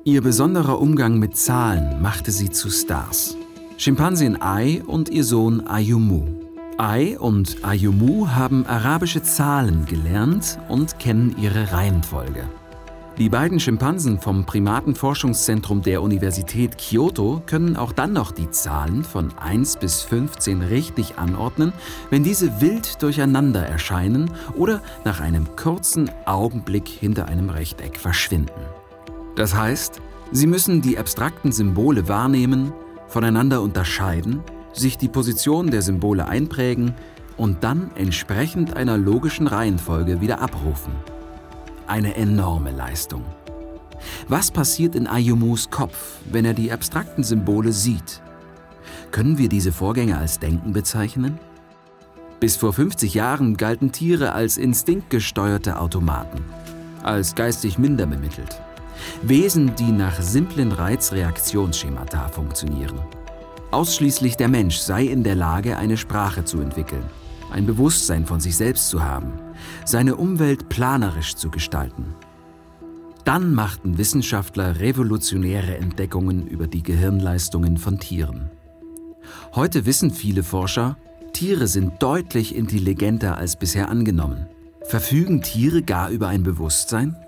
Ihr besonderer Umgang mit Zahlen machte sie zu Stars. Schimpansin Ai und ihr Sohn Ayumu. Ai und Ayumu haben arabische Zahlen gelernt und kennen ihre Reihenfolge. Die beiden Schimpansen vom Primatenforschungszentrum der Universität Kyoto können auch dann noch die Zahlen von 1 bis 15 richtig anordnen, wenn diese wild durcheinander erscheinen oder nach einem kurzen Augenblick hinter einem Rechteck verschwinden. Das heißt, sie müssen die abstrakten Symbole wahrnehmen, voneinander unterscheiden, sich die Position der Symbole einprägen und dann entsprechend einer logischen Reihenfolge wieder abrufen. Eine enorme Leistung. Was passiert in Ayumus Kopf, wenn er die abstrakten Symbole sieht? Können wir diese Vorgänge als Denken bezeichnen? Bis vor 50 Jahren galten Tiere als instinktgesteuerte Automaten, als geistig minder bemittelt. Wesen, die nach simplen Reizreaktionsschemata funktionieren. Ausschließlich der Mensch sei in der Lage, eine Sprache zu entwickeln, ein Bewusstsein von sich selbst zu haben, seine Umwelt planerisch zu gestalten. Dann machten Wissenschaftler revolutionäre Entdeckungen über die Gehirnleistungen von Tieren. Heute wissen viele Forscher, Tiere sind deutlich intelligenter als bisher angenommen. Verfügen Tiere gar über ein Bewusstsein?